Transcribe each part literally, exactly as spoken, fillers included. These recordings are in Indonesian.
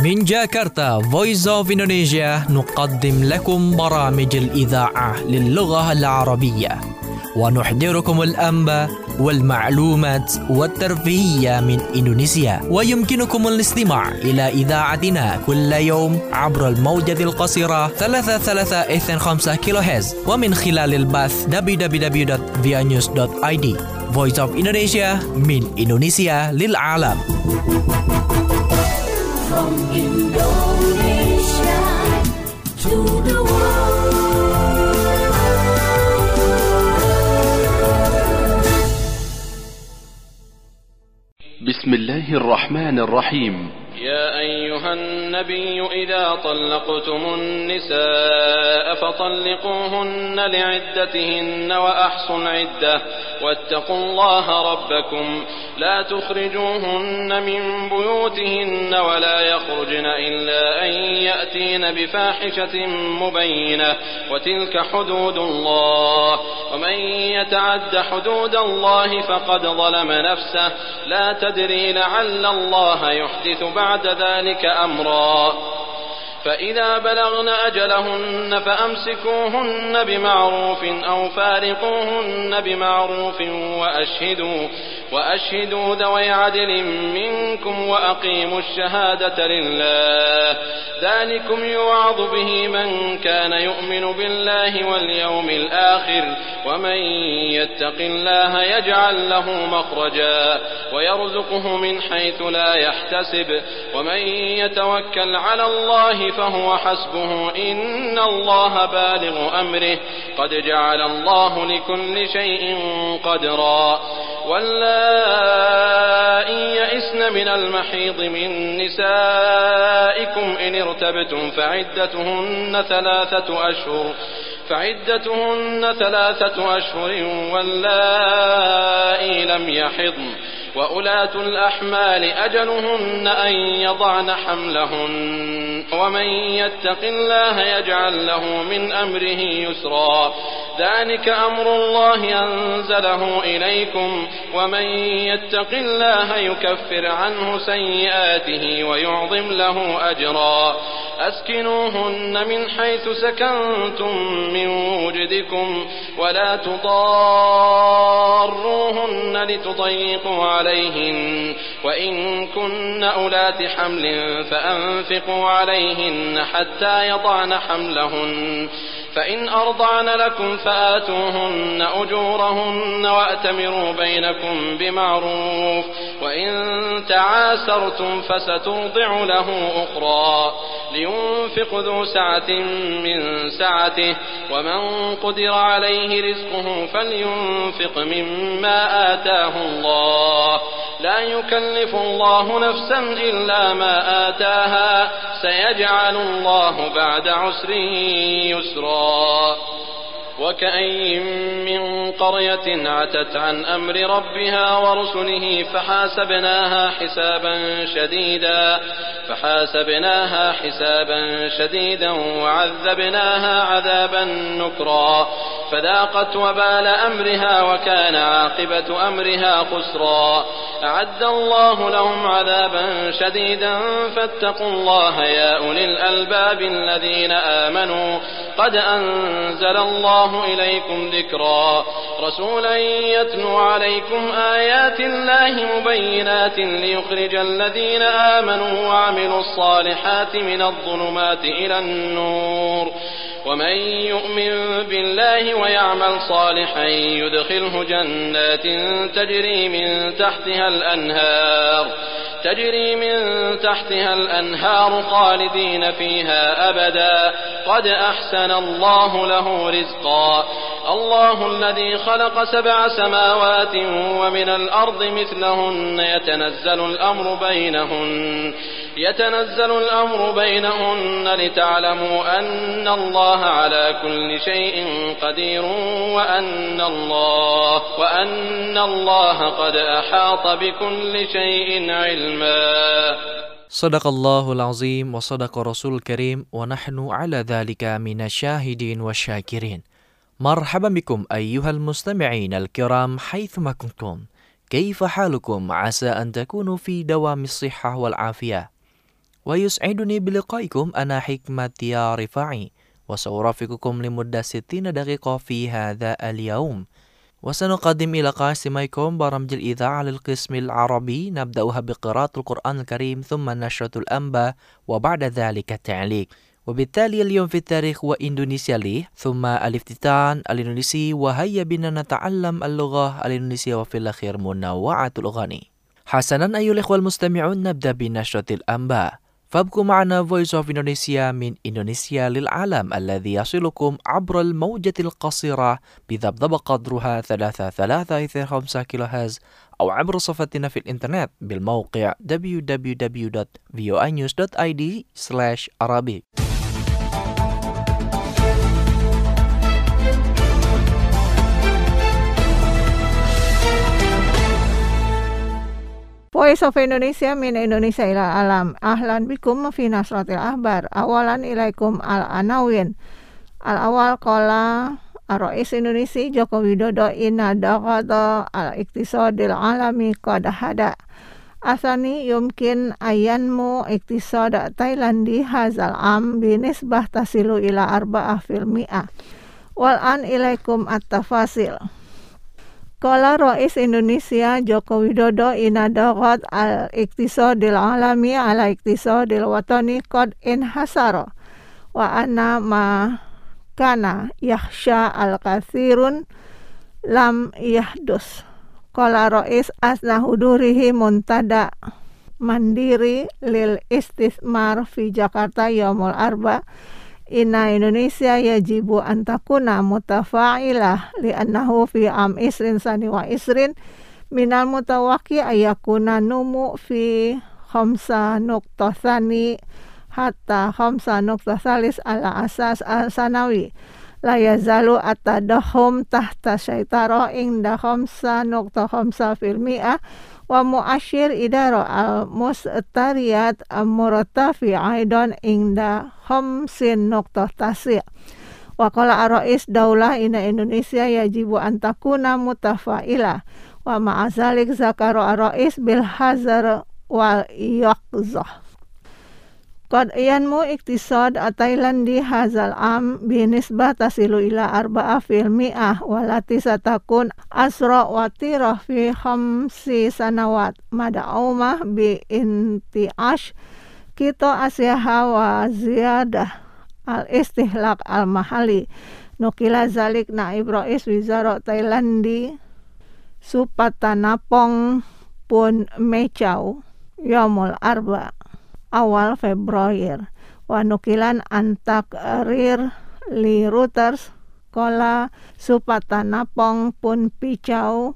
من جاكرتا Voice of Indonesia نقدم لكم برامج الإذاعة للغة العربية ونحضركم الأنباء والمعلومات والترفيهية من إندونيسيا. ويمكنكم الاستماع إلى إذاعتنا كل يوم عبر الموجة القصيرة ثلاثة ثلاثة اثنين خمسة كيلو هرتز ومن خلال البث دبليو دبليو دبليو دوت via news دوت i d. Voice of Indonesia من إندونيسيا للعالم. From Indonesia to the world. بسم الله الرحمن الرحيم. يا أيها النبي إذا طلقتم النساء فطلقوهن لعدتهن وأحصوا العدة واتقوا الله ربكم لا تخرجوهن من بيوتهن ولا يخرجن إلا أن يأتين بفاحشة مبينة وتلك حدود الله ومن يتعد حدود الله فقد ظلم نفسه لا تدري لعل الله يحدث بعد ذلك أمرا فإذا بلغن أجلهن فأمسكوهن بمعروف أو فارقوهن بمعروف وأشهدوا وأشهدوا ذوي عدل منكم وأقيموا الشهادة لله ذلكم يوعظ به من كان يؤمن بالله واليوم الآخر ومن يتق الله يجعل له مخرجا ويرزقه من حيث لا يحتسب ومن يتوكل على الله فهو حسبه إن الله بالغ أمره قد جعل الله لكل شيء قدرا واللائي يئسن من المحيض من نسائكم إن ارتبتم فعدتهن ثلاثة أشهر فعدتهن ثلاثة أشهر واللائي لم يحضن وأولاة الأحمال أجلهن أن يضعن حملهن ومن يتق الله يجعل له من أمره يسرا ذلك أمر الله أنزله إليكم ومن يتق الله يكفر عنه سيئاته ويعظم له أجرا أسكنوهن من حيث سكنتم من وجدكم ولا تضاروهن لتضيقوا عليهن وإن كن أولات حمل فأنفقوا عليهن حتى يضعن حملهن فإن أرضعن لكم فآتوهن أجورهن وأتمروا بينكم بمعروف وإن تعاسرتم فسترضع له أخرى لينفق ذو سعة من سعته ومن قدر عليه رزقه فلينفق مما آتاه الله لا يكلف الله نفسا إلا ما آتاها سيجعل الله بعد عسر يسرا وكأين من قرية عتت عن أمر ربها ورسله فحاسبناها حسابا شديدا فحاسبناها حسابا شديدا وعذبناها عذابا نكرا فذاقت وبال أمرها وكان عاقبة أمرها خسرا أعد الله لهم عذابا شديدا فاتقوا الله يا أولي الألباب الذين آمنوا قد أنزل الله إليكم ذكرا رسولا يتلو عليكم آيات الله مبينات ليخرج الذين آمنوا وعملوا الصالحات من الظلمات إلى النور ومن يؤمن بالله ويعمل صالحا يدخله جنات تجري من تحتها الأنهار تجري من تحتها الأنهار خالدين فيها أبدا قد أحسن الله له رزقا الله الذي خلق سبع سماوات ومن الأرض مثلهن يتنزل الأمر بينهن يتنزل الأمر بينهن لتعلموا أن الله على كل شيء قدير وأن الله وأن الله قد أحاط بكل شيء علما. Sadaqallahul azim wa sadaqa rasul karim wa nahnu ala dhalika minasyahidin wa syakirin. Marhaban bikum ayyuhal mustami'in al-kiram haythuma kuntum. Kaifa halukum asa an takunu fi dawamis sihhah wal afiyah. ويسعدني بلقائكم أنا حكمة يا رفاعي وسأرافقكم لمدة ستين دقيقة في هذا اليوم وسنقدم إلى قاسميكم برامج الإذاعة للقسم العربي نبدأها بقراءة القرآن الكريم ثم نشرة الأنباء وبعد ذلك التعليق وبالتالي اليوم في التاريخ وإندونيسيا لي ثم الافتتان الإندونيسي وهيا بنا نتعلم اللغة الإندونيسية وفي الأخير منوعات الأغاني. حسنا أيها الإخوة المستمعون نبدأ بنشرة الأنباء فابقوا معنا Voice of Indonesia من إندونيسيا للعالم الذي يصلكم عبر الموجة القصيرة بذبذب قدرها ثلاثة ثلاثة اثنين خمسة كيلو هرتز أو عبر صفحتنا في الإنترنت بالموقع دبليو دبليو دبليو دوت في او اي نيوز دوت اي دي سلاش عربي. Voice of Indonesia min Indonesia ila alam. Ahlan bikum fi nasratil ahbar. Awalan ilaikum al-anawin. Al-awal qala Ar-Rais Indonesia Joko Widodo inna daqata al-iktisadil alami qad hada. Asani yumkin ayanmu iktisad Thailandi hazal am binisbah tasilu ila arba'ah fil mi'ah. Wal an ilaikum at-tafasil. Qala Rais Indonesia Joko Widodo inna daqat al-iktisadil alami ala iktisadil watani qad inhasara wa anna ma kana yakhsha al-kathirun lam yahdus. Qala Rais asna hudurihi muntada mandiri lil istismar fi Jakarta yaumul arba. Inna Indonesia yajibu antakuna mutafa'ilah li'annahu fi am isrin sani wa isrin minal mutawaki ayakuna numu fi khamsa nukta thani hatta khamsa nukta thalis ala asas al-sanawi la yazalu atadahum tahta syaitara inda khamsa nukta khamsa fil mi'ah wa mu'asyir idara al-mustariyat murtafi aidan inda khamsin nukta tasi' wa qala ar-rais daulah ina Indonesia yajibu antakuna mutafailah wa ma'azalik zakaro ar-rais bil hazar wal yaqzah. Qad yanmu iktisad Thailandi hazal am binisbah tasilu ila arba'ah fil mi'ah walati satakun asra watirah fi khamsi sanawat mada'umah bi inti'ash kita asyaha wa ziyadah al-istihlak al-mahali. Nukila zalik naib Rais Wizara Thailandi Supatanapong pun mecau yaumul arba awal Februari wa nukilan antak rir li Reuters kola Supatanapong pun picau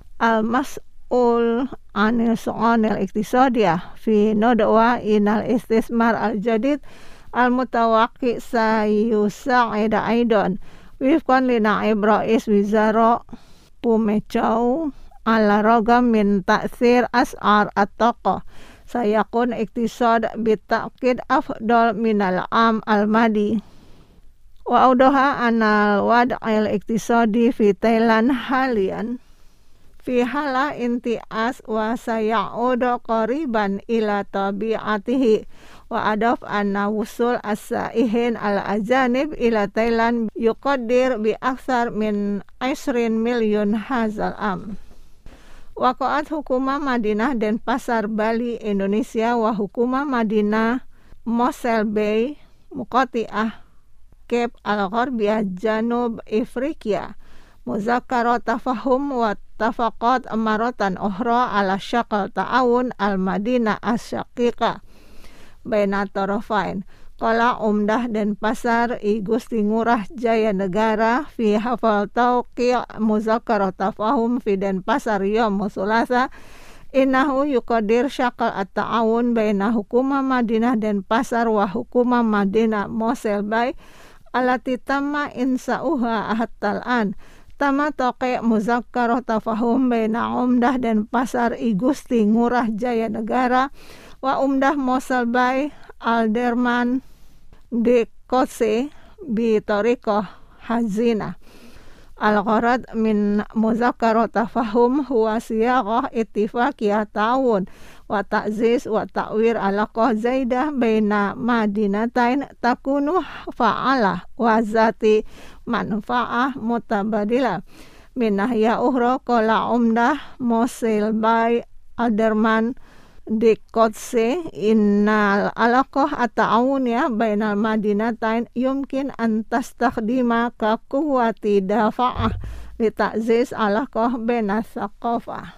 al-mas'ul anil so'anil iktisadiyah fi nodwa inal istismar al-jadid al-mutawaki sayusa'ida aidon wifkan li naib Rais Wizara pumecau ala rogam min ta'thir as'ar at-toqoh sayakun iktisad bitakid afdal minal am al-madi wa audoha anal wad'il iktisadi fi Thailand halian fi hala intias wa sayaudu qariban ila tabi'atihi wa adaf anna wusul as-saihin al-ajanib ila Thailand yuqaddir bi akthar min ishrin milyun hazal am. Waqa'at Hukumah Madinah dan Pasar Bali Indonesia wa Hukumah Madinah Mossel Bay Muqati'ah Cape Al-Gharbiyah Janub Afrika muzakkara tafahum wa tafaqat amaratan ukhra ala syaqal ta'awun al-Madinah as-syaqiqah baina tarafain. Qala Umdah dan Pasar I Gusti Ngurah Jaya Negara fi hafal tauqi' muzakkara tafahum fi dan Pasar yaum Sulasa innahu yuqadir syaqal at-ta'awun baina Hukumah Madinah dan Pasar wa Hukumah Madinah Mossel Bay alati tamma insa'uha hatta al-an. Tama tauqi' muzakkara tafahum baina Umdah dan Pasar I Gusti Ngurah Jaya Negara wa Umdah Mossel Bay Alderman de Kose bi Torikoh Hazina Al-gharad min muzakkar tafahum huwa siyaqah ittifaqiyah ta'awun wa ta'ziz wa ta'wir alaqah zaidah baina madinatain takunu fa'alah wa zati manfa'ah mutabadilah min nahya ukhra qala umdah musil bay alderman di Qudsi innal alaqah at-ta'awun ya bainal madinatain yumkin an tastakhdima ka quwwati dafa'ah li ta'ziz alaqah bainas saqafah.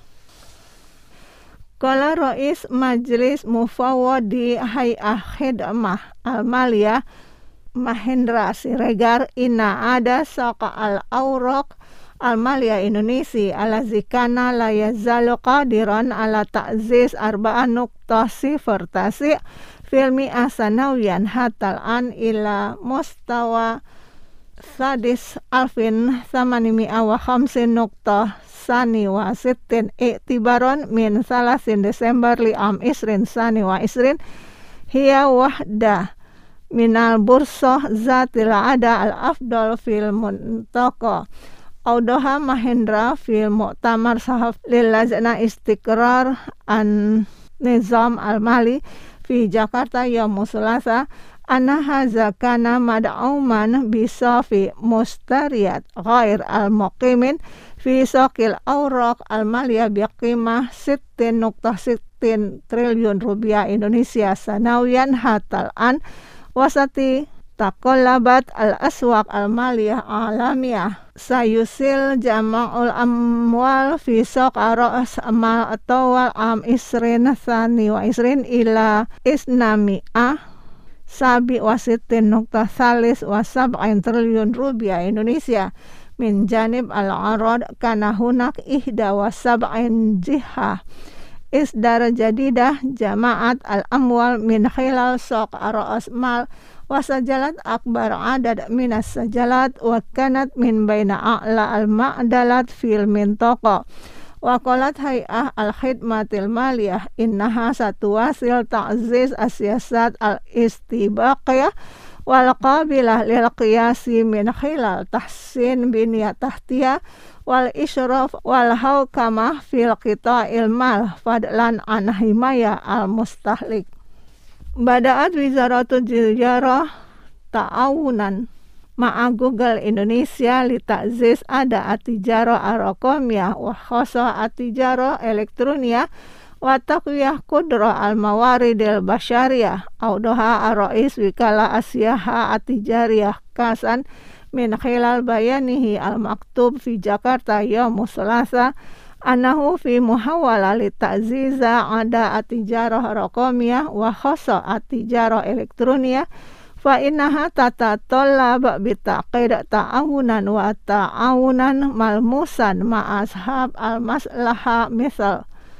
Qala Rais Majlis Mufawwadi Hay'ah Khidmah Al-Maliyah Mahendra Siregar inna ada saqa al-awraq Al-Maliyah Indonesia ala zikana la yazalu qadiran ala ta'ziz arba'an nuqtah sifar tasi' filmi asanawiyan hatal an ila mustawa sadis alfin samanimi'a wa khamsin nuqtah sani wa sittin i'tibaron min salasin Desember li'am isrin sani wa isrin hiya wahda minal bursah zatil ada al-afdal fil muntaka Audoha Mahendra fil Mu'tamar Sahaf lil Lajna Istiqrar an Nizam Al-Mali fi Jakarta yaum Selasa anna hadza kana mad'uman bi safi mustariyat ghair al-muqimin fi saqil awraq al-maliyah bi qimah sittin nuqtah sittin triliun rupiah Indonesia sanawiyan hatal an wasati taqallabat al-aswaq al-maliyah alamiyah sayusil jama'ul amwal fi saq aras amal atawal am isrin thani wa isrin ila isnami'ah sabi wasitin nuqtah salis wa sab'in triliun rupiah Indonesia min janib al-arad kana hunak ihda wa sab'in jihah isdar jadidah jama'at al-amwal min khilal saq aras mal wasajalat akbar adad minas sajalat wa kanat min baina a'la al-ma'dalat fil mintaqa wa qalat hay'ah al-khidmatil maliyah innaha satuwasil ta'ziz asiyasat al-istibaqiyah wal qabilah lil qiyasi min khilal tahsin biniyat tahtiyah wal isyraf wal hawkamah fil qita'il mal fadlan an himaya al-mustahlik. Bada'at Wizaratul Tijarah ta'awunan ma'a Google Indonesia li ta'ziz ada at-tijarah ar-raqamiyah wa khasa at-tijarah elektronia wa taqwiyah qudrah al-mawaridil basyariyah audoha ar-rais wikala asyaha at-tijariyah kasan min khilal bayanihi al-maktub fi Jakarta yaum Selasa anahu fi muhawala li ta'ziza ada at-tijarah raqamiyah wa khassa at-tijarah elektronia fa innaha tatatallab bi taqid ta'awunan wa ta'awunan malmusan ma ashab al-maslaha misal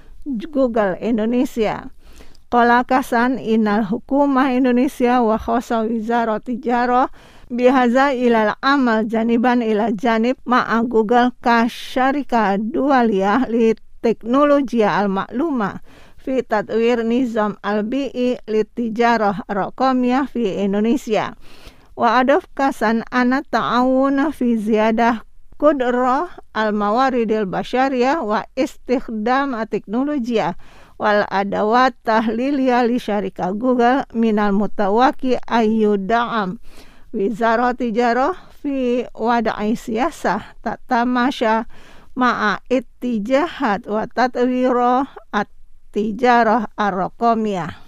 Google Indonesia. Qala Kasan inal hukumah Indonesia wa khassa wizarat tijarah bihaza ilal amal janiban ila janib ma'a Google kasyarika dualiyah li teknologi al-maklumah fi tadwir nizam al-bi'i li tijarah raqamiyah fi Indonesia wa adaf Kasan ana ta'awun fi ziyadah qudrah al-mawaridil basyariyah wa istikhdam teknologi wal adawat tahliliyah li syarika Google minal mutawaki ayyuda'am Wizarat Tijarah fi wada'i siyasah tatamasya ma'a ittijahat wa tatwirah at-tijarah ar-raqamiyah.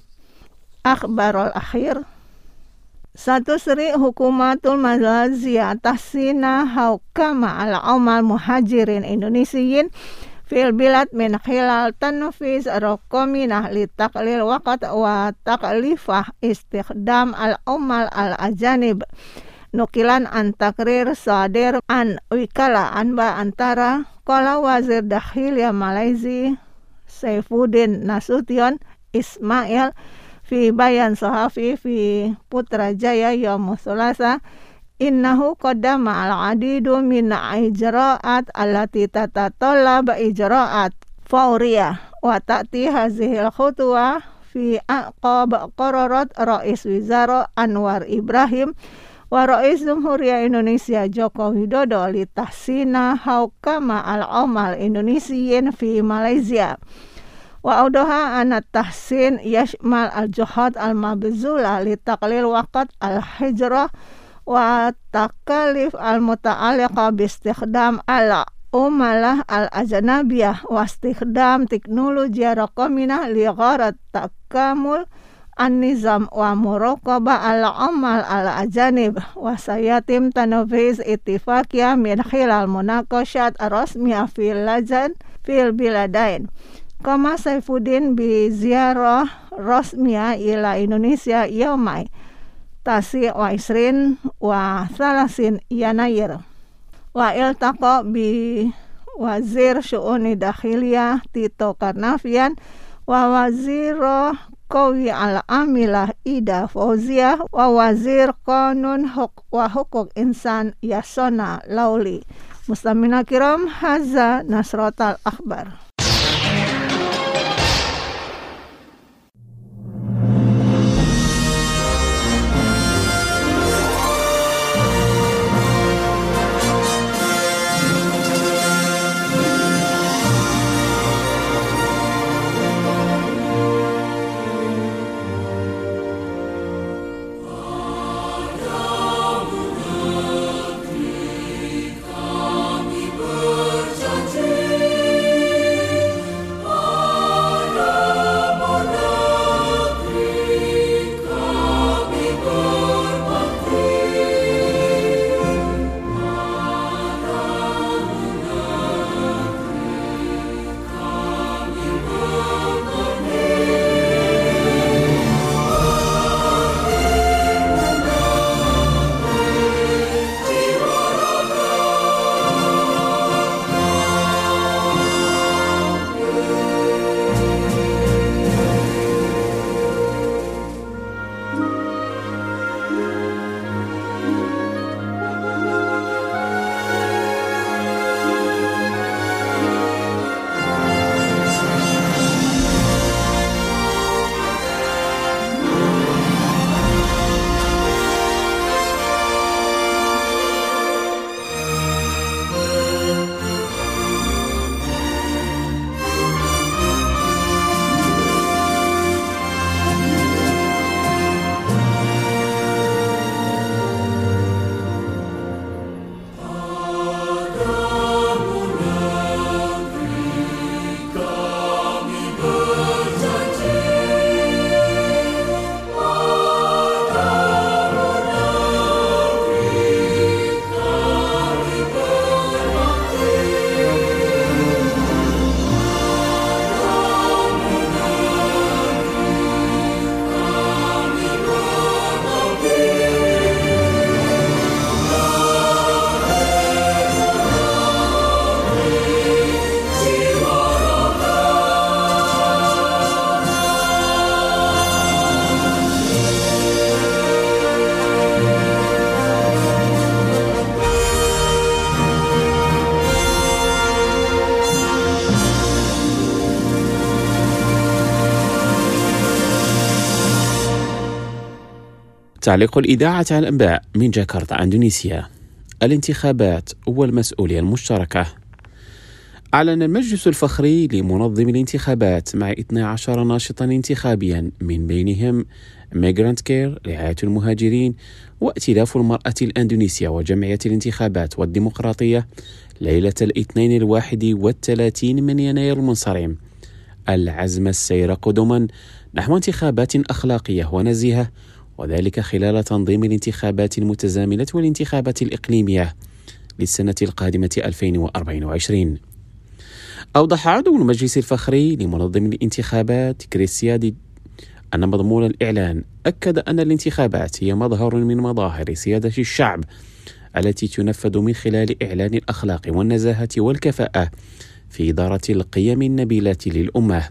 Akhbarul akhir satu seri hukumatul Malaysia tahsina haukama al-amal muhajirin Indonesiyin fil bilad min khilal tanfiz raqaminah li taqlil waqt wa taklifah istikhdam al-umal al-ajanib nukilan an takrir sadir an wikala anba antara qala wazir dakhiliyah Malaysia Saifuddin Nasution Ismail fi bayan sahafi fi Putrajaya yaum Selasa innahu qaddama al-adidu min ijra'at allati tatatallab ijra'at fawriyah wa ta'ti hazihil khutwah fi aqab qararat Rais Wizara Anwar Ibrahim wa Rais Jumhuriyah Indonesia Joko Widodo li tahsina haukama al-amal Indonesian fi Malaysia. Wa audaha anat tahsin yashmal al-juhad al-mabzula li taqlil waqt al-hijrah wa takalif al-muta'alliqa bi istikhdam ala umalah al-ajnabiyah wa istikhdam teknologi raqamiyah li gharat takamul an-nizam wa muraqabah al-amal al-ajanib wa sayatim tanfiz ittifaqiyah min khilal munaqashat ar-rasmiyah fil lajan fil biladain. Kama Saifuddin bi ziarah rasmiyah ila Indonesia yaumai tasi wa isrin wa salasin Yanair wa iltaqa bi wazir syu'uni dakhiliyah Tito Karnavian wa wazir Qawi al-Amilah Ida Fauzia wa wazir Qanun Huk wa Hukuk Insan Yasona Lauli. Muslimina kiram, haza nasratal akhbar. تعليق الإذاعة على الأنباء من جاكرتا إندونيسيا. الانتخابات والمسؤولية المشتركة. أعلن المجلس الفخري لمنظم الانتخابات مع اثني عشر ناشطا انتخابيا من بينهم ميغرانت كير رعاية المهاجرين وائتلاف المرأة الأندونيسية وجمعية الانتخابات والديمقراطية ليلة الاثنين الواحد والثلاثين من يناير المنصرم العزم السير قدما نحو انتخابات أخلاقية ونزيهة، وذلك خلال تنظيم الانتخابات المتزامنة والانتخابات الإقليمية للسنة القادمة ألفين وأربعة وعشرين. أوضح عضو المجلس الفخري لمنظم الانتخابات كريسيادي أن مضمون الإعلان أكد أن الانتخابات هي مظهر من مظاهر سيادة الشعب التي تنفذ من خلال إعلان الأخلاق والنزاهة والكفاءة في إدارة القيم النبيلة للأمة.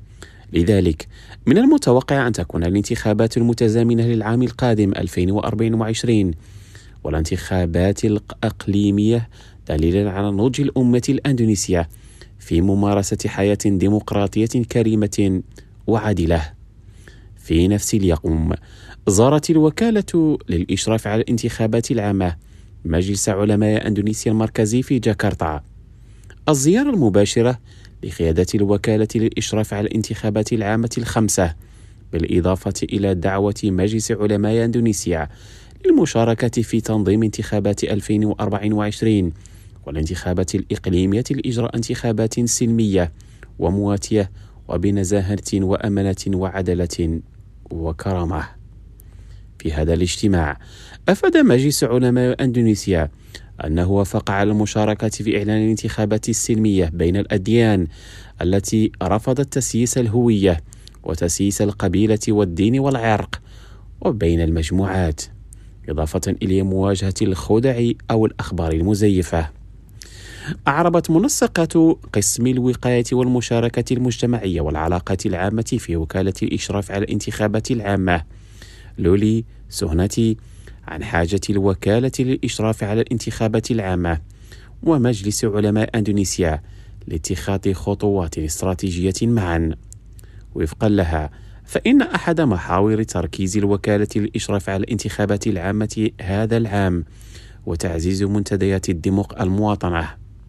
لذلك من المتوقع أن تكون الانتخابات المتزامنة للعام القادم ألفين وأربعة وعشرين والانتخابات الإقليمية دليلا على نضج الأمة الأندونيسية في ممارسة حياة ديمقراطية كريمة وعادلة. في نفس اليوم زارت الوكالة للإشراف على الانتخابات العامة مجلس علماء أندونيسيا المركزي في جاكرتا. الزيارة المباشرة لقيادة الوكالة للإشراف على الانتخابات العامة الخمسة، بالإضافة إلى دعوة مجلس علماء أندونيسيا للمشاركة في تنظيم انتخابات ألفين وأربعة وعشرين والانتخابات الإقليمية لإجراء انتخابات سلمية ومواتية وبنزاهة وأمانة وعدالة وكرامة. في هذا الاجتماع أفاد مجلس علماء أندونيسيا أنه وافق على المشاركة في إعلان الانتخابات السلمية بين الأديان التي رفضت تسييس الهوية وتسييس القبيلة والدين والعرق وبين المجموعات، إضافة إلى مواجهة الخدع أو الأخبار المزيفة. أعربت منسقة قسم الوقاية والمشاركة المجتمعية والعلاقات العامة في وكالة الإشراف على الانتخابات العامة لولي سهنتي عن حاجة الوكالة للإشراف على الانتخابات العامة ومجلس علماء أندونيسيا لاتخاذ خطوات استراتيجية معا. وفقا لها، فإن أحد محاور تركيز الوكالة للإشراف على الانتخابات العامة هذا العام وتعزيز منتديات الديمق المواطنة.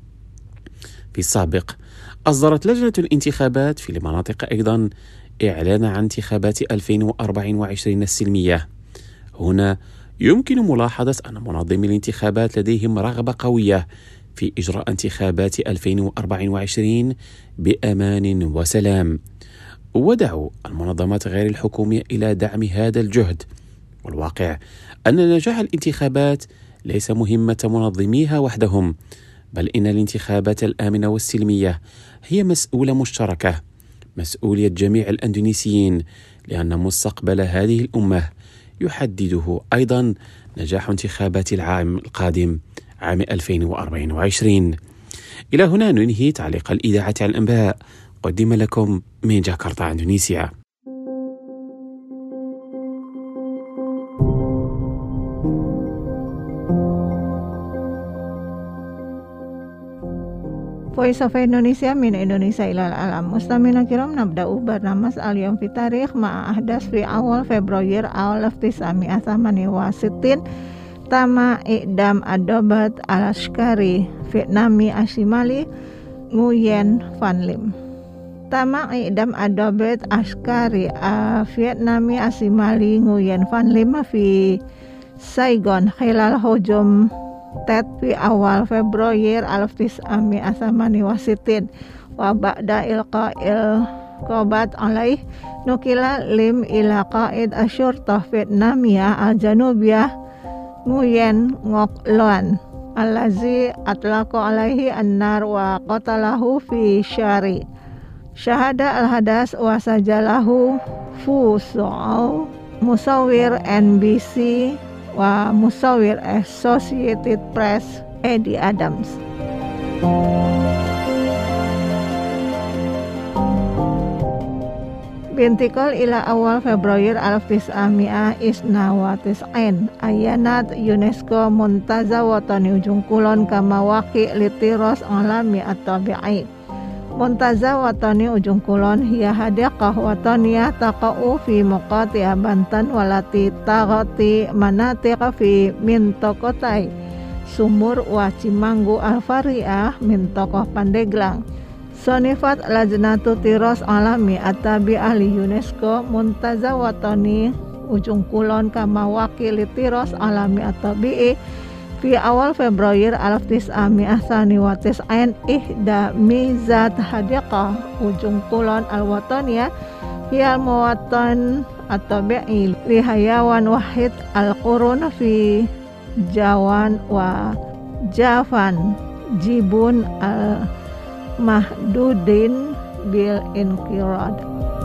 في السابق أصدرت لجنة الانتخابات في المناطق أيضا إعلان عن انتخابات ألفين وأربعة وعشرين السلمية. هنا يمكن ملاحظة أن منظمي الانتخابات لديهم رغبة قوية في إجراء انتخابات ألفين وأربعة وعشرين بأمان وسلام، ودعوا المنظمات غير الحكومية إلى دعم هذا الجهد. والواقع أن نجاح الانتخابات ليس مهمة منظميها وحدهم، بل إن الانتخابات الآمنة والسلمية هي مسؤولة مشتركة، مسؤولية جميع الأندونيسيين، لأن مستقبل هذه الأمة يحدده أيضا نجاح انتخابات العام القادم عام ألفين وأربعة وعشرين. إلى هنا ننهي تعليق الإذاعة على الأنباء، قدم لكم من جاكرتا إندونيسيا. Voice of Indonesia min Indonesia ilal alam. Mustamina kiram nabda'u barnamas al-yawm fi tarikh ma'a ahdas fi awal Februari alaf tis'ami'a thamani wa sittin tama i'dam adobat al-Ashkari Vietnami Asimali Nguyen Van Lim. Tama i'dam adobat Ashkari Vietnami Asimali Nguyen Van Lim fi Saigon khilal hujum Tet fi awal Februari alaf tis'ami'a thamani wa sittin wa ba'da ilqa'il qabat alaih nukila lim ila qa'id asyurtah Vietnamia al-Janubiyah Nguyen Ngoc Loan allazi atlaqa alaihi an-nar wa qatalahu fi syari syahada al-hadas wa sajalahu fu su'au musawir N B C wa musawir Associated Press Eddie Adams. Bintikol ila awal Februari alaf tis'ami'a isna wa tis'ain ayanat UNESCO Muntaza Watani Ujung Kulon kama waqi litiros alami at-tabi'i. Muntaza Watani Ujung Kulon hiya hadiqah wataniyah taqa'u fi muqati'a Banten walati taghati manatiqa fi mintokotai Sumur wa Cimanggu al-Fari'ah mintokoh Pandeglang. Sonifat Lajnatu Tiros Alami Atabi Ahli UNESCO Muntaza Watani Ujung Kulon kama wakili Tiros Alami Atabi'i fi awal Februari alaf tis'ami'ah tsani wa tis'ain ihda mizat hadiqah Ujung Kulon al-Wataniyah hiya al-muwatan at-tabi'i li hayawan wahid al-qurun fi Jawan wa Javan Jibun al-mahdudin bil inqirad.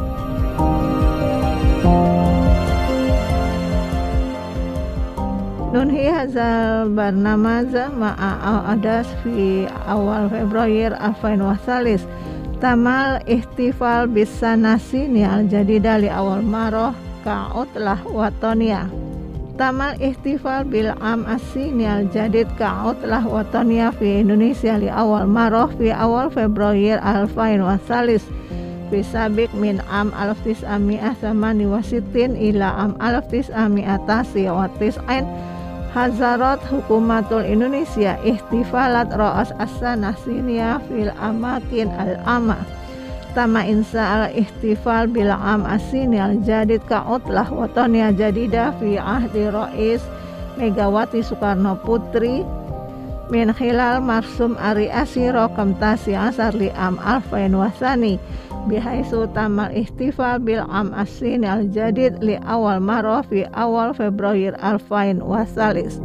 Nunhi hazal barnamaz ma'a adas fi awal Februari alfain wasalis tamal ihtifal bisa nasini al jadida li awal maroh ka'utlah watoniyah. Tamal ihtifal bil am asini al jadid ka'utlah watoniyah fi Indonesia li awal maroh fi awal Februari alfain wasalis fi sabiq min am alf tis'ami'ah tsamani wa sittin ila am alf tis'ami'ah tasi wa tis'in hazarat hukumatul Indonesia ihtifalat ra'as as-sanah siniyah fil amakin al-ama tama insa al-ihtifal bil am asini al-jadid ka'utlah wataniya jadida fi ahdi Rais Megawati Soekarno Putri min khilal marsum ariasi rokam tasi asar li am alfain wasani bihaisu tamal ihtifal bil am asin al jadid li awal marah fi awal Februari alfain wasalis.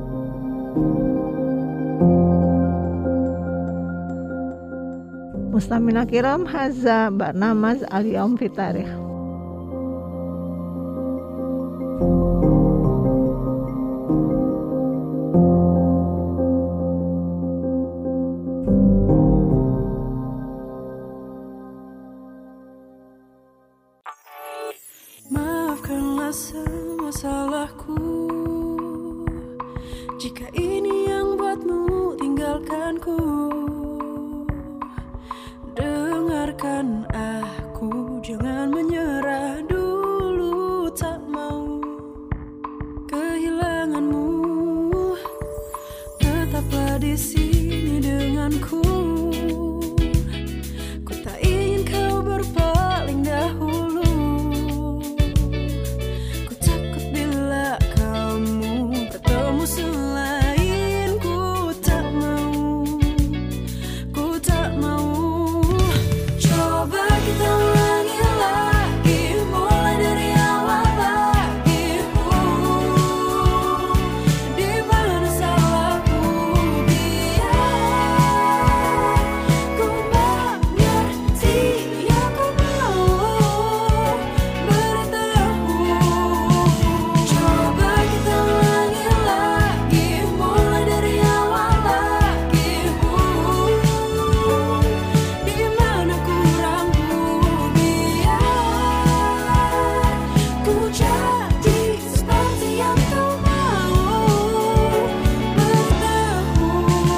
Mustamina kiram, hadza barnamaz al-yawm fi tarikh. Maafkanlah semua salahku, jika ini yang buatmu tinggalkanku. Dengarkan aku, jangan menyerah dulu, tak mau kehilanganmu. Tetaplah di sini denganku, ku tak ingin kau berpaling dahulu. Ku takut bila kamu bertemu selain, ku tak mau, ku tak mau. Coba kita ulangi lagi, mulai dari awal lagi. uh, Di mana salahku, biar ku mengerti. Aku mau beritahu. Coba kita ulangi lagi, mulai dari awal lagi. uh, Di mana kurangku, biar ku jadi seperti yang kau mau beritahu.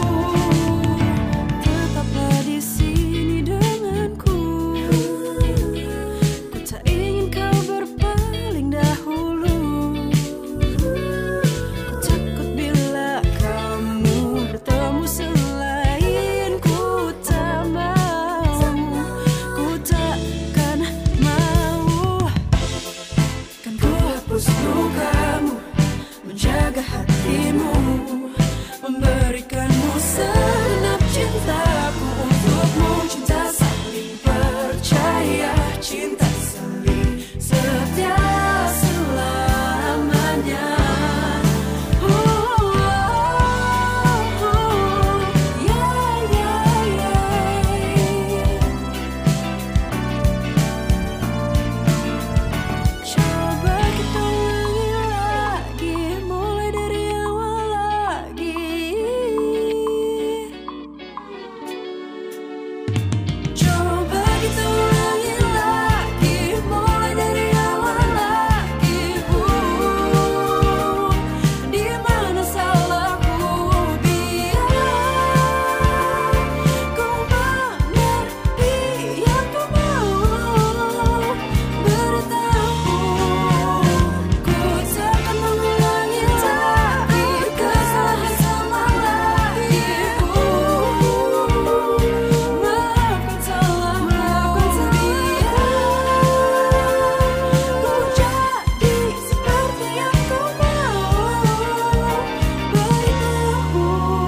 Tetaplah di sini denganku, ku tak ingin kau berpaling dahulu. Ku takut bila kamu bertemu selain, ku tak mau, ku takkan mau. Kan ku hapus lukamu, menjaga hatimu, memberikanmu segenap cintaku untukmu. Cinta saling percaya, cinta saling setia selamanya. Oh, oh, oh, yeah, yeah, yeah. Coba kita ulangi lagi, mulai dari awal lagi. Coba kita ulangi lagi, mulai dari awal lagi. uh, Di mana salahku, biar ku mengerti. Aku mau beritahu. Ku takkan mengulangi lagi kesalahan sama lagi. Maafkan salahku, biar ku jadi seperti yang kau mau beritahu.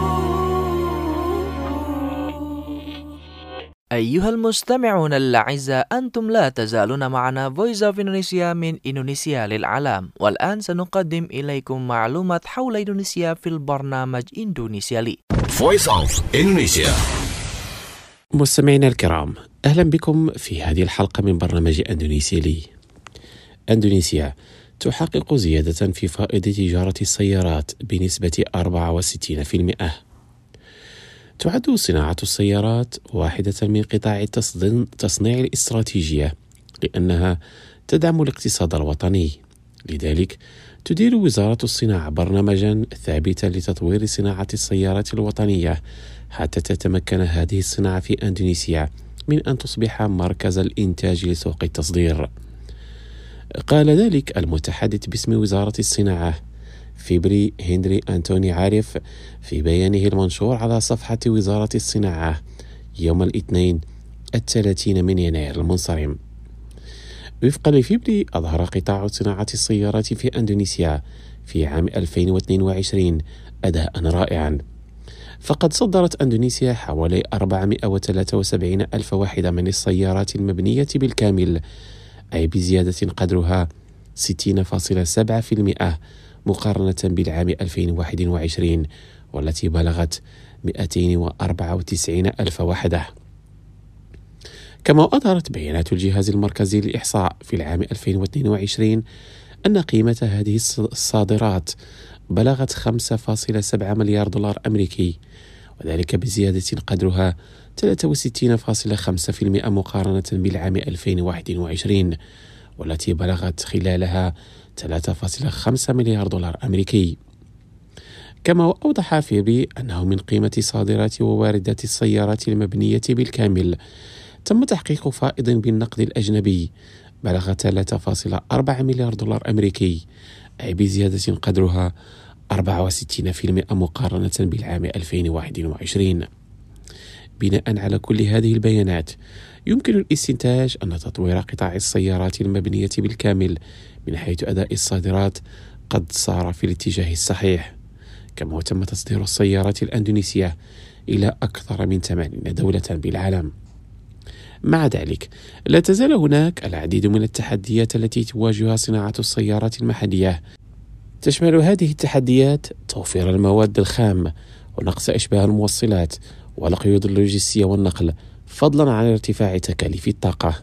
أيها المستمعون الأعزاء، أنتم لا تزالون معنا Voice of Indonesia من إندونيسيا للعالم. والآن سنقدم إليكم معلومات حول إندونيسيا في البرنامج إندونيسيا لي. Voice of Indonesia. مستمعينا الكرام، أهلا بكم في هذه الحلقة من برنامج أندونيسيا لي. أندونيسيا تحقق زيادة في فائض تجارة السيارات بنسبة أربعة وستين بالمئة. تعد صناعة السيارات واحدة من قطاع التصنيع الاستراتيجية لأنها تدعم الاقتصاد الوطني. لذلك تدير وزارة الصناعة برنامجا ثابتا لتطوير صناعة السيارات الوطنية حتى تتمكن هذه الصناعة في أندونيسيا من أن تصبح مركز الإنتاج لسوق التصدير. قال ذلك المتحدث باسم وزارة الصناعة فيبري هنري أنتوني عارف في بيانه المنشور على صفحة وزارة الصناعة يوم الاثنين الثلاثين من يناير المنصرم. وفقا لفيبري، أظهر قطاع صناعة السيارات في أندونيسيا في عام ألفين واثنين وعشرين أداء رائعا، فقد صدرت أندونيسيا حوالي أربعمائة وثلاثة وسبعين ألف واحدة من السيارات المبنية بالكامل، أي بزيادة قدرها ستين فاصلة سبعة بالمئة مقارنة بالعام ألفين وواحد وعشرين والتي بلغت مئتين وأربعة وتسعين ألف وحدة. كما أظهرت بيانات الجهاز المركزي للإحصاء في العام ألفين واثنين وعشرين أن قيمة هذه الصادرات بلغت خمسة فاصلة سبعة مليار دولار أمريكي، وذلك بزيادة قدرها ثلاثة وستين فاصلة خمسة بالمئة مقارنة بالعام ألفين وواحد وعشرين والتي بلغت خلالها ثلاثة فاصلة خمسة مليار دولار أمريكي. كما أوضح فيبري أنه من قيمة صادرات وواردات السيارات المبنية بالكامل تم تحقيق فائض بالنقد الأجنبي بلغ ثلاثة فاصلة أربعة مليار دولار أمريكي، أي بزيادة قدرها أربعة وستين بالمئة مقارنة بالعام ألفين وواحد وعشرين. بناء على كل هذه البيانات، يمكن الاستنتاج أن تطوير قطاع السيارات المبنية بالكامل من حيث أداء الصادرات قد صار في الاتجاه الصحيح، كما تم تصدير السيارات الأندونيسية إلى أكثر من ثمانين دولة بالعالم. مع ذلك، لا تزال هناك العديد من التحديات التي تواجهها صناعة السيارات المحلية. تشمل هذه التحديات توفير المواد الخام ونقص إشباه الموصلات والقيود اللوجستية والنقل، فضلا عن ارتفاع تكاليف الطاقة.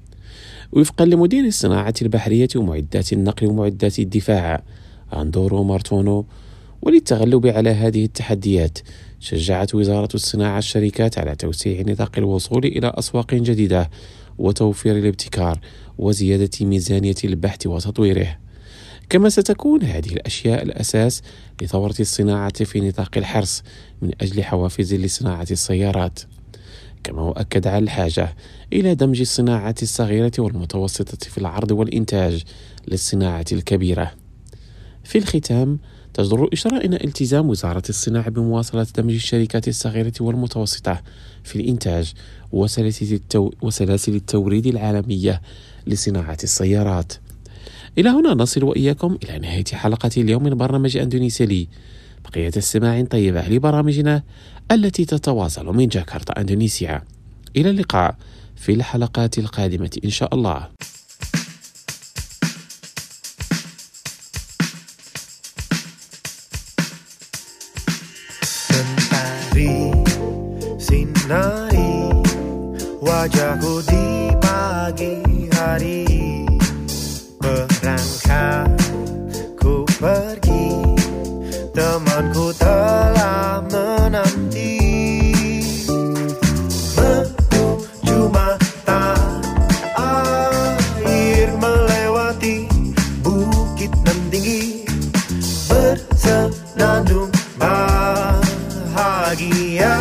وفقا لمدير الصناعة البحرية ومعدات النقل ومعدات الدفاع أندورو مارتونو، وللتغلب على هذه التحديات شجعت وزارة الصناعة الشركات على توسيع نطاق الوصول إلى أسواق جديدة وتوفير الابتكار وزيادة ميزانية البحث وتطويره. كما ستكون هذه الأشياء الأساس لثورة الصناعة في نطاق الحرص من أجل حوافز لصناعة السيارات. كما أكد على الحاجة إلى دمج الصناعة الصغيرة والمتوسطة في العرض والإنتاج للصناعة الكبيرة. في الختام، تجدر إشراء التزام وزارة الصناعة بمواصلة دمج الشركات الصغيرة والمتوسطة في الإنتاج وسلاسل, التو... وسلاسل التوريد العالمية لصناعة السيارات. إلى هنا نصل وإياكم إلى نهاية حلقة اليوم من برنامج أندونيسيا لي. بقية استماع طيبة لبرامجنا التي تتواصل من جاكرتا أندونيسيا. إلى اللقاء في الحلقات القادمة إن شاء الله. Sinari wajahku di pagi hari, berangkat ku pergi, temanku telah menanti, menuju mata air melewati bukit nan tinggi, bersenandung bahagia.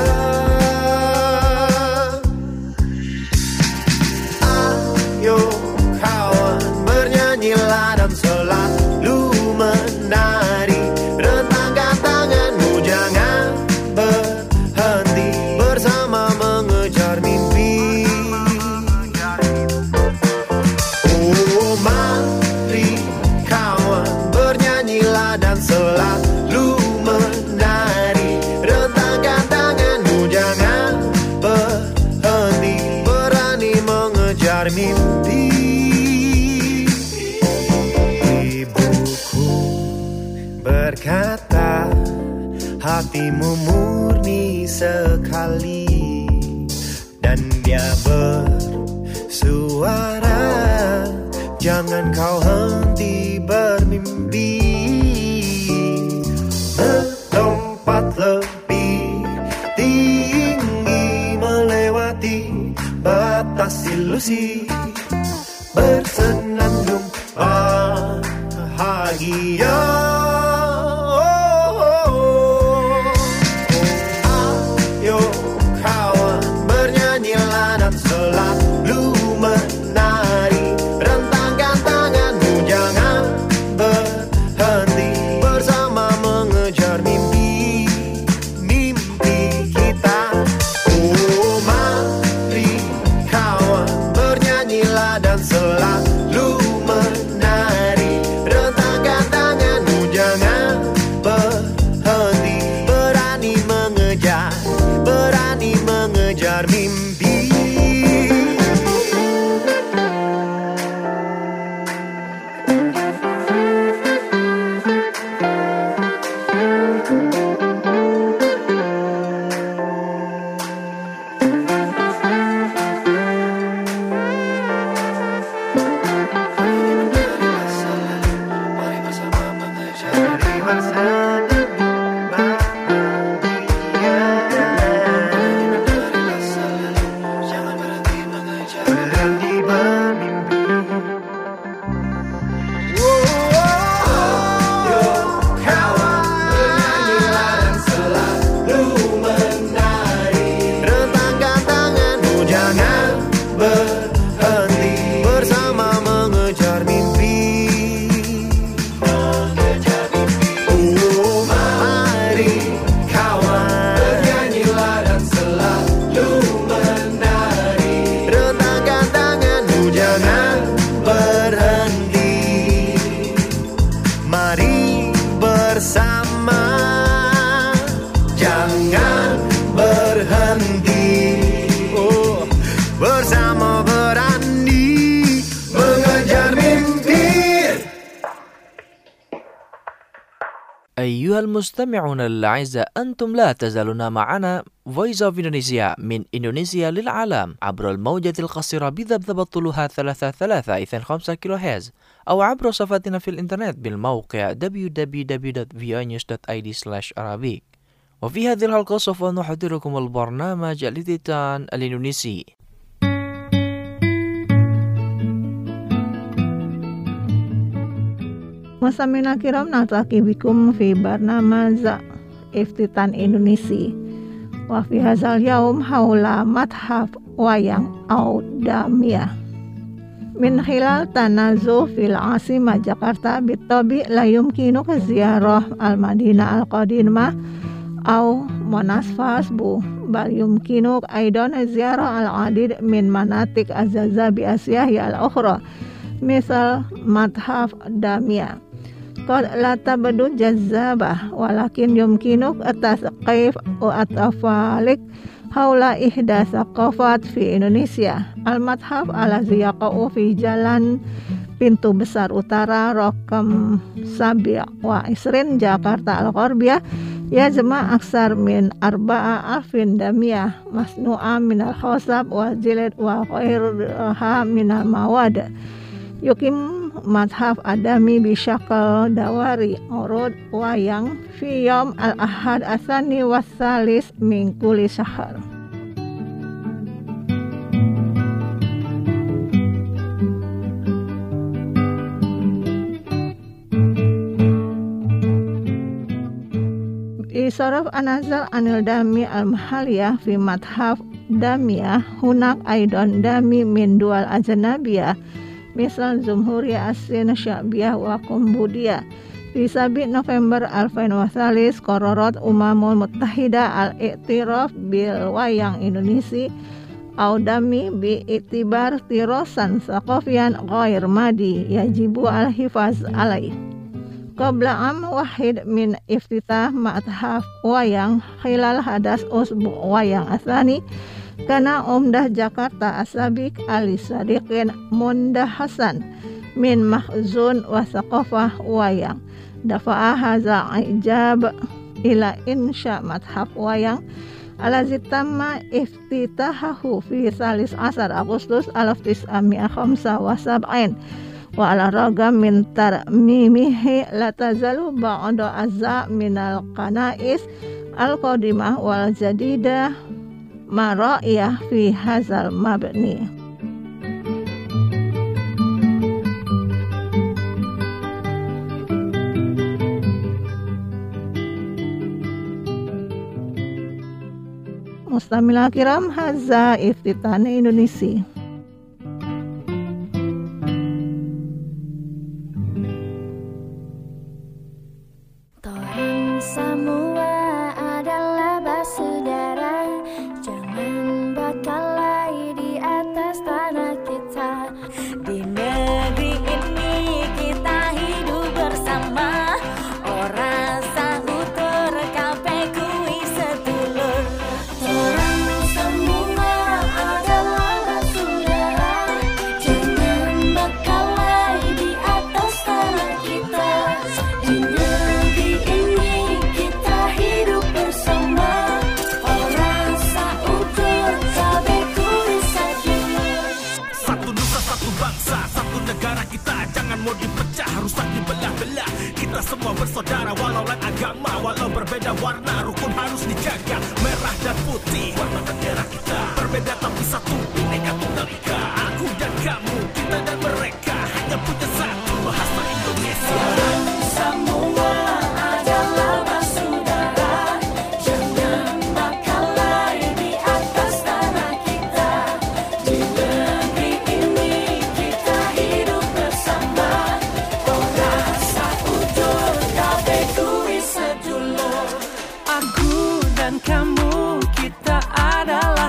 Berkata hatimu murni sekali, dan dia bersuara, jangan kau henti bermimpi, melompat lebih tinggi, melewati batas ilusi, bersenandung bahagia. So mengejar mimpi. أيها المستمعون الأعزاء، أنتم لا تزالون معنا Voice of Indonesia من إندونيسيا للعالم عبر الموجة القصيرة بذبذبة طولها ثلاثة ثلاثة إثنين خمسة كيلو هرتز، أو عبر صفحتنا في الإنترنت بالموقع دبليو دبليو دبليو دوت في او نيوز دوت اي دي سلاش أرابيك. وفي هذه الحلقة سوف نحضركم البرنامج التيتان الإندونيسي. Mustamina kiram naltaqi bikum fi barnamaj Iftitan Indonesi. Wa fi hadzal yaum haula madhaf wayang au damiyah. Min khilal tanazu fil asimah Jakarta bitabi la yumkinu ka ziyarah al-Madinah al-Qadimah au Monasfas bu bal yumkinu aidan ziyarah al-adid min manatik azaza bi asyahi al-ukhra misal madhaf damiyah. Qad la tabdu jazzabah walakin yumkinuk at-tasqif wa at-tafalik haula ihda saqafat fi Indonesia. Al-madhaf allazi yaqa'u fi jalan pintu besar utara Rokam Sabi' wa Isrin Jakarta Al-Gharbiyah yajma' aksar min arba'a alfin damiyah masnu'a min al-khasab wa jilid wa ghairha min al-mawad. Yukim madhaf adami bisyakal dawari urud wayang fi yom al-ahad asani wassalis min kulli syahr. Isaraf anazal anil dami al-mahaliyah fi madhaf damiyah hunak aidan dami min dual ajnabiyah misal Jumhuriyah Asin Sya'biyah wa Kumbudiyah. Fi sabi November alfain wasalis qararat Umamul Muttahida al-i'tiraf bil wayang Indonesia au dami bi itibar tirosan saqafian ghair madi yajibu al-hifaz alaih. Qabla am wahid min iftitah madhaf wayang khilal hadas usbu wayang asani kana Umdah Jakarta Asabik Ali Sadiqin Mundah Hasan min mahzun wa saqafah wayang dafa'a haza ijab ila insya madhaf wayang alazi tamma iftitahahu fi salis asar Agustus alaf tis'ami'a khamsa wa sab'in wa ala ragam min tarmimihi latazalu ba'da azza minal qanais al-qadimah wal jadidah mara'iyah fi hazal mabni. Mustamila kiram haza Iftitan Indonesia. Torang semua adalah bersaudara, jangan berkelahi di atas tanah kita. Di negeri ini kita hidup bersama, orang sahut terkapai kui setulur. Torang semua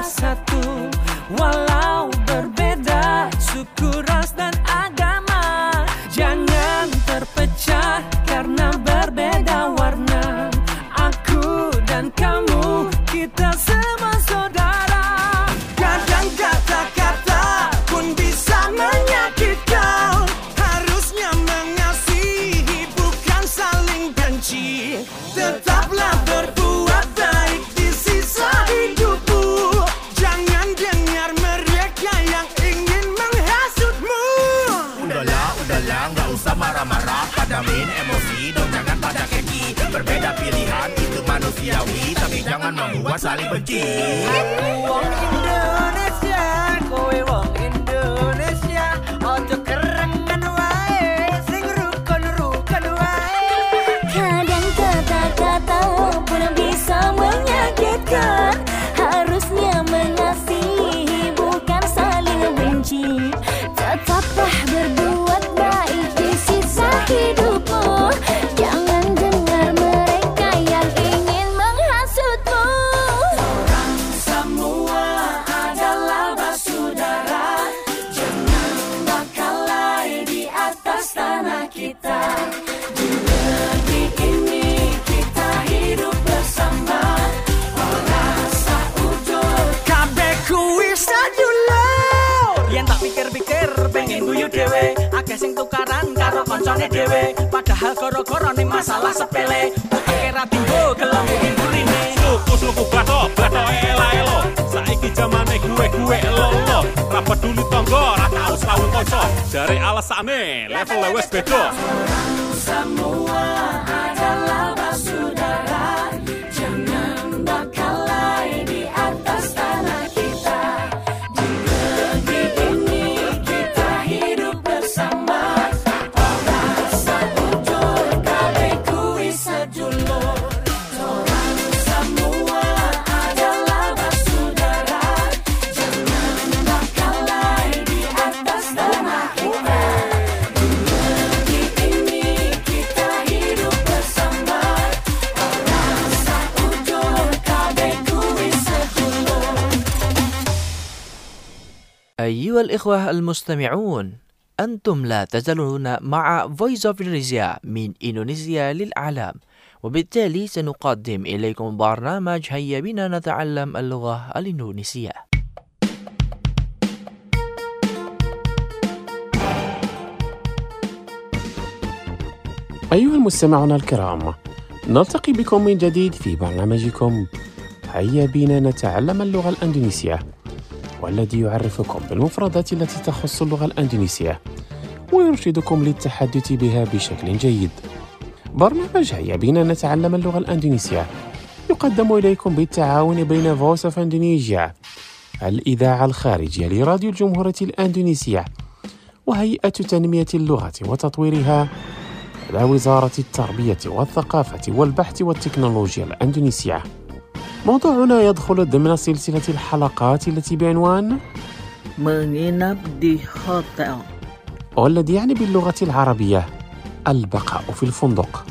satu, walau berbeda suku, ras dan agama. Jangan terpecah karena berbeda warna. Aku dan kamu, kita semua saudara. Kadang kata-kata pun bisa menyakitkan. Harusnya mengasihi, bukan saling benci. Tetaplah berbuat baik di sisa hidupmu. Jangan dengar mereka yang ingin menghasutmu. Udahlah, udahlah, nggak usah marah-marah. Padamin emosi dong, jangan pada keki. Berbeda pilihan itu manusiawi, tapi jangan membuat saling benci. Aku wong Indonesia, kowe wong Indonesia. Ojo kerengan wae, sing rukun-rukun wae. Kadang kata-kata pun bisa menyakitkan. Harusnya mengasihi, bukan saling benci. Tetaplah berbuat baik di sisa hidupmu. Jangan dengar mereka yang ingin menghasutmu. Semua adalah bersaudara. Jangan berkelahi di atas tanah kita. Di negeri ini kita hidup bersama. Rasa udur kabeh kuwi sadulur. Yen tak pikir-pikir pengen guyu dhewe. Akeh sing tukaran karo koncone dhewe. Padahal gara-gara ning masalah sepele. Kira tinggo gelem ngurine. Suku-suku bato, bato ela-elo. Saiki zamane gue-gue lolo. Ra peduli tangga, ra tau sawu kanca. Jare alasane level wis beda. Semua adalah bersaudara. Jangan berkelahi di atas tanah kita. Di negeri ini kita hidup bersama. Rasa udur kabeh kuwi sedulur. Orang semua adalah bersaudara. Jangan berkelahi di atas tanah kita. Di negeri ini kita hidup bersama. Rasa udur kabeh kuwi sedulur. أيها الإخوة المستمعون، أنتم لا تزالون مع Voice of Indonesia من إندونيسيا للعالم، وبالتالي سنقدم إليكم برنامج هيا بنا نتعلم اللغة الإندونيسية. أيها المستمعون الكرام، نلتقي بكم من جديد في برنامجكم هيا بنا نتعلم اللغة الإندونيسية، والذي يعرفكم بالمفردات التي تخص اللغة الإندونيسية ويرشدكم للتحدث بها بشكل جيد. برنامج هيا بنا نتعلم اللغة الإندونيسية يقدم إليكم بالتعاون بين Voice of Indonesia، الإذاعة الخارجية لراديو الجمهورية الإندونيسية، وهيئة تنمية اللغة وتطويرها على وزارة التربية والثقافة والبحث والتكنولوجيا الإندونيسية. موضوعنا يدخل ضمن سلسلة الحلقات التي بعنوان menginap di hotel. والذي يعني باللغة العربية البقاء في الفندق.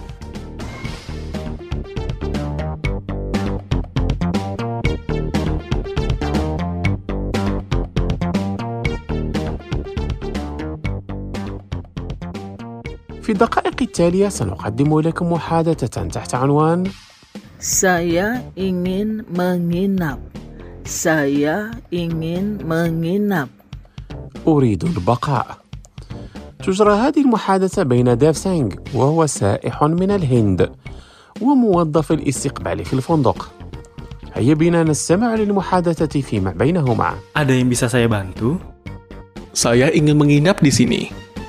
في الدقائق التالية سنقدم لكم محادثة تحت عنوان Saya ingin menginap. Saya ingin menginap. أريد البقاء. تجرى هذه المحادثة بين ديف سينغ وهو سائح من الهند وموظف الاستقبال في الفندق. هيا بنا نستمع للمحادثة فيما بينهما. Ada yang bisa saya bantu? Saya ingin menginap di sini.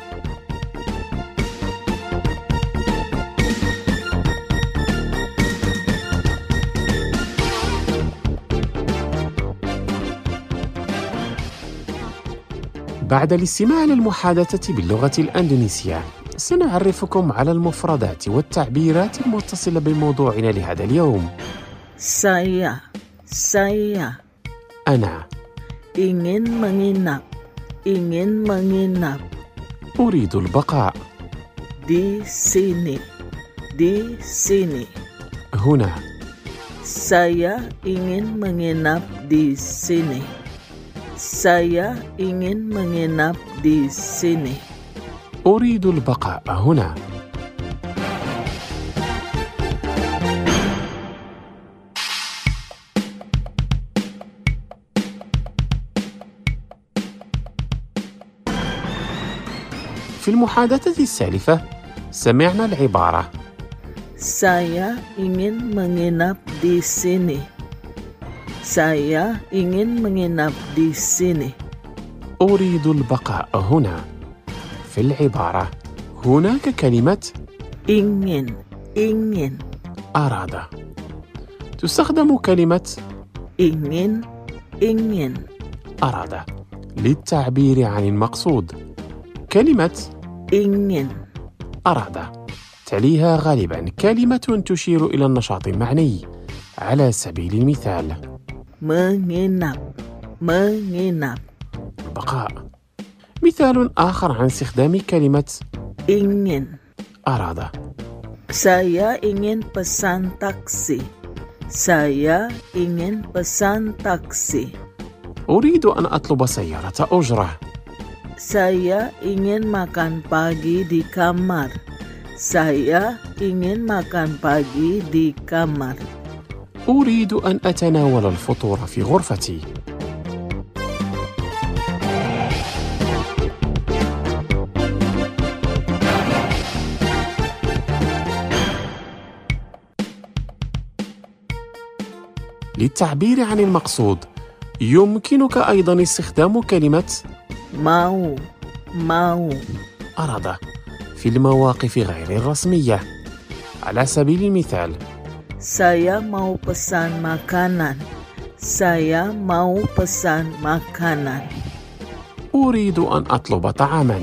بعد الاستماع للمحادثة باللغة الإندونيسية سنعرفكم على المفردات والتعبيرات المتصلة بموضوعنا لهذا اليوم. Saya, saya أنا ingin menginap, ingin menginap أريد البقاء di sini, di sini. هنا Saya ingin menginap di sini. Saya ingin menginap di sini. أريد البقاء هنا. في المحادثة السالفة سمعنا العبارة Saya ingin menginap di sini. Saya ingin menginap di sini. أريد البقاء هنا. في العبارة هناك كلمة ingin ingin أراد. تستخدم كلمة ingin ingin أراد للتعبير عن المقصود. كلمة ingin أراد تليها غالبا كلمة تشير إلى النشاط المعني. على سبيل المثال menginap menginap. البقاء. مثال آخر عن استخدام كلمة ingin أراد. Saya ingin pesan taksi. Saya ingin pesan taksi. أريد أن أطلب سيارة أجرة. Saya ingin makan pagi di kamar. Saya ingin makan pagi di kamar. أريد أن أتناول الفطور في غرفتي. للتعبير عن المقصود يمكنك أيضا استخدام كلمة mau mau أراد في المواقف غير الرسمية. على سبيل المثال Saya mau pesan makanan. Saya mau pesan makanan. أريد أن أطلب طعاما.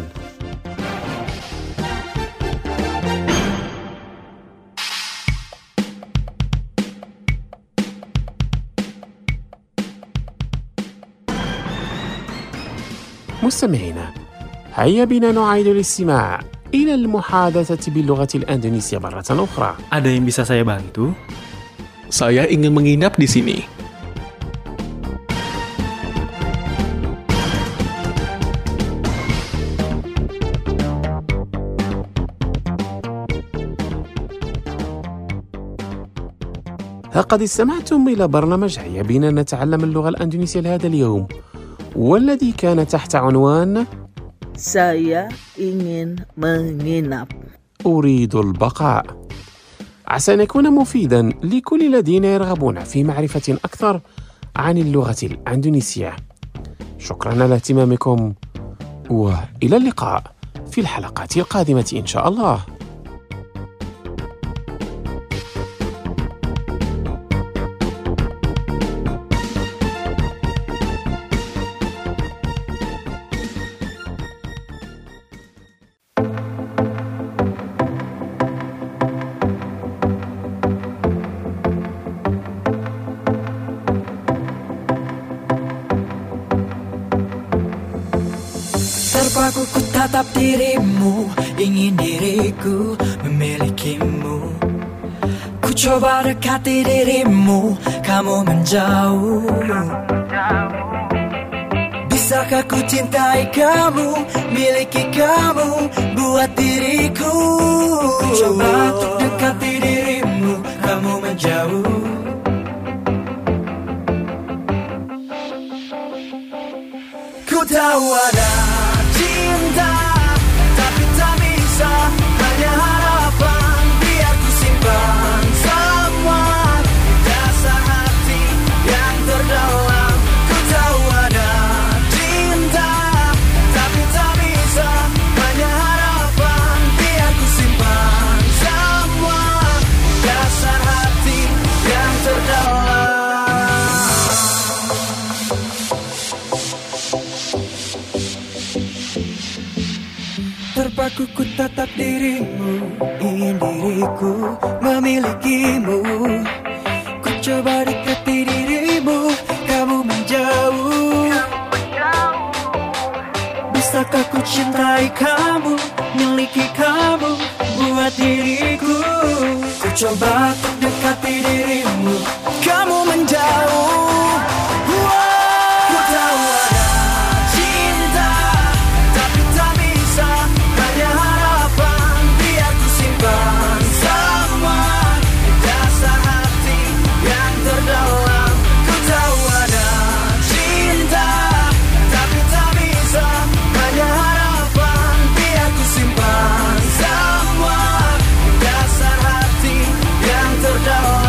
مستمعينا، هيا بنا نعيد الاستماع إلى المحادثة باللغة الأندونيسية مرة أخرى. Ada yang bisa saya bantu? Saya ingin menginap di sini. لقد استمعتم إلى برنامج هيا بنا نتعلم اللغة الأندونيسية لهذا اليوم، والذي كان تحت عنوان Saya ingin menginap. أريد البقاء. عسى أن يكون مفيدا لكل الذين يرغبون في معرفة أكثر عن اللغة الأندونيسية. شكرا على اهتمامكم، وإلى اللقاء في الحلقات القادمة إن شاء الله. Terpaku ku tatap dirimu, ingin diriku memilikimu. Ku coba dekati dirimu, kamu menjauh. Bisakah ku cintai kamu, miliki kamu, buat diriku. Ku coba untuk dekati dirimu, kamu menjauh. Ku tahu ada cinta, tapi tak bisa, hanya harapan. Biar ku simpan semua di dasar hati yang terdalam. Ku tahu ada cinta, tapi tak bisa, hanya harapan. Biar ku simpan semua di dasar hati yang terdalam. Terpaku ku tatap dirimu, ingin diriku memilikimu. Ku coba dekati dirimu, kamu menjauh. Bisakah ku cintai kamu, miliki kamu buat diriku. Ku coba untuk dekati dirimu, kamu menjauh. Wow. Ku tahu ada cinta, tapi tak bisa, hanya harapan. Biar ku simpan semua di dasar hati yang terdalam. Ku tahu ada cinta, tapi tak bisa, hanya harapan. Biar ku simpan semua di dasar hati yang terdalam.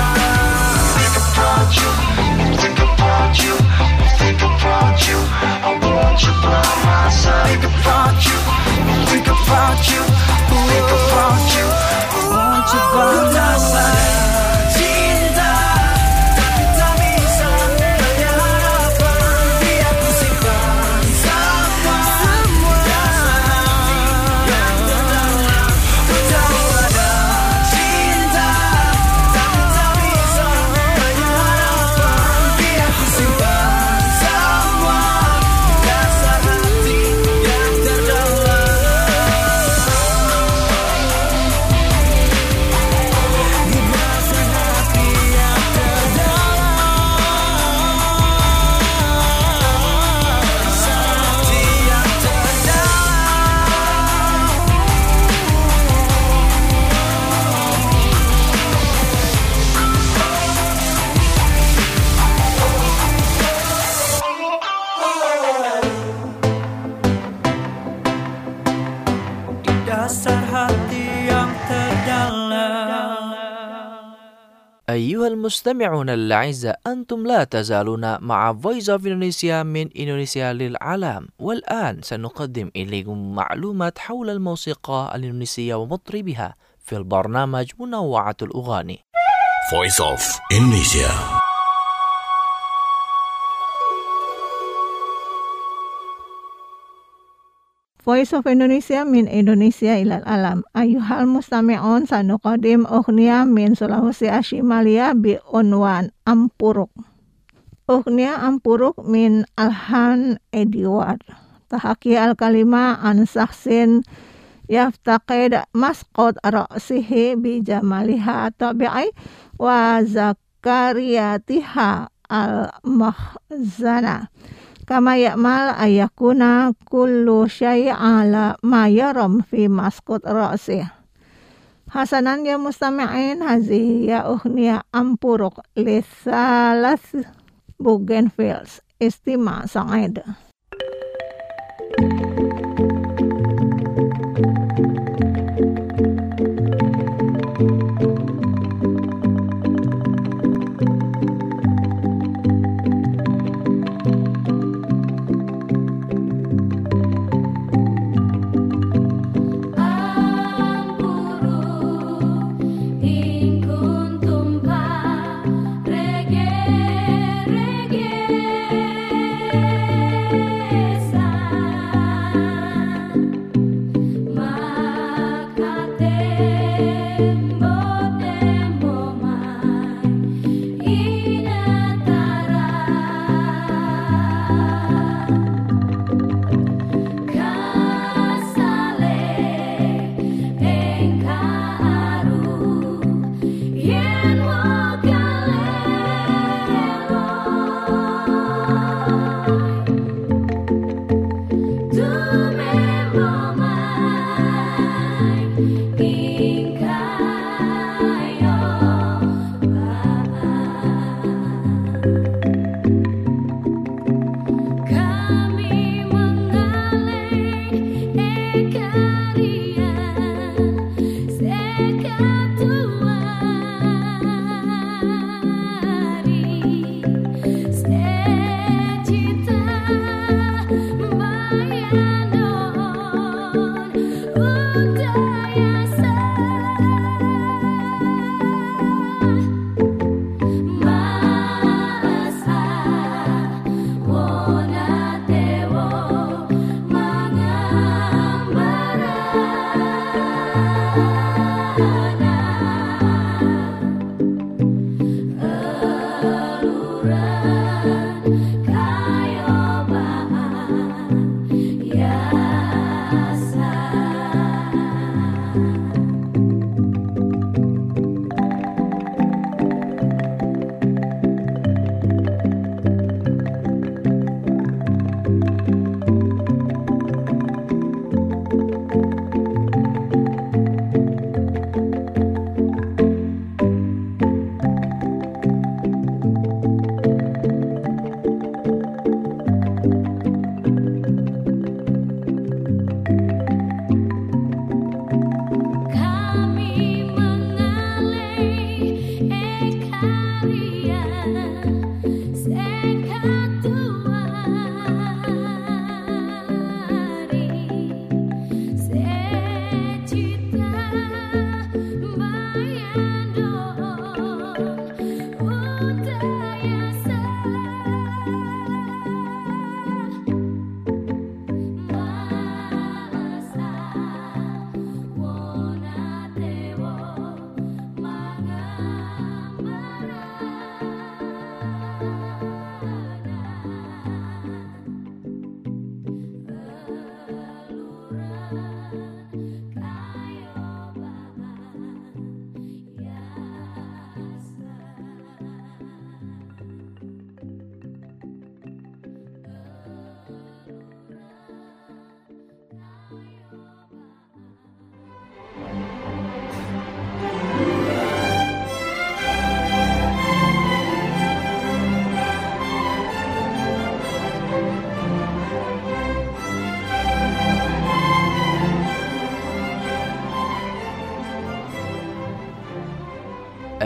Think about you, think about you, I want you by my side. Think about you, think about you, think about you, I want you by my side. Cinta, tapi tak bisa, hanya harapan. Biar ku simpan semua dasar hati yang terdalam. Ku tahu ada cinta, tapi tak bisa, hanya harapan. Biar ku simpan semua dasar hati yang terdalam. Di dasar hati yang terdalam. Hati yang terdalam. Di dasar hati yang terdalam. أيها المستمعون الأعزاء، أنتم لا تزالون مع Voice of Indonesia من إندونيسيا للعالم. والآن سنقدم إليكم معلومات حول الموسيقى الإندونيسية ومطربها في البرنامج منوعة الأغاني. Voice of Indonesia. Voice of Indonesia min Indonesia ilal alam. Ayuhal mustami'un sanuqadim ughniya min Sulawesi Ashimalia bi unwan Ampuruk. Ughniya Ampuruk min Alhan Ediward. Tahaki al-kalima an saksin yaftaqid masqot ra'sihi bi jamaliha tabi'i wa zakariyatiha al-mahzana. Kama ya'mal ayakuna kullu syai' ala ma yaram fi masqut ra'sih. Hasanan ya mustami'in, hazihi ya ughniya Ampuruk li thalath Bougainville's istima sa'id. In kuntum pa reggae reggae sa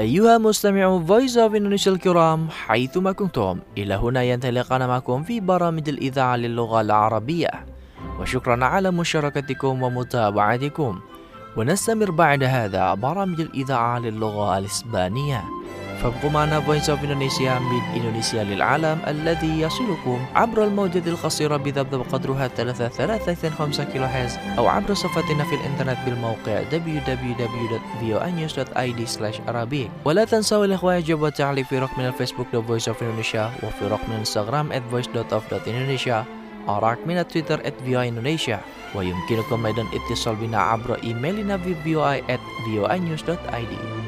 أيها مستمعو Voice of Indonesia الكرام حيثما كنتم، إلى هنا ينتهي لقاءنا معكم في برامج الإذاعة للغة العربية، وشكرا على مشاركتكم ومتابعتكم. ونستمر بعد هذا برامج الإذاعة للغة الإسبانية، فابقوا معنا Voice of Indonesia من إندونيسيا للعالم الذي يصلكم عبر الموجات القصيرة بذبذب قدرها ثلاثة ثلاثة خمسة كيلو هرتز، أو عبر صفحتنا في الإنترنت بالموقع دبليو دبليو دبليو دوت في او اي نيوز دوت اي دي سلاش عربي. ولا تنسوا الإخوة يجب التعليق في رقم الفيسبوك The Voice of Indonesia، وفي رقم الانستغرام at voice dot of dot indonesia، أراك من تويتر at في او اي Indonesia. ويمكنكم أيضا اتصال بنا عبر إيميلنا في في او اي at في او اي نيوز دوت اي دي.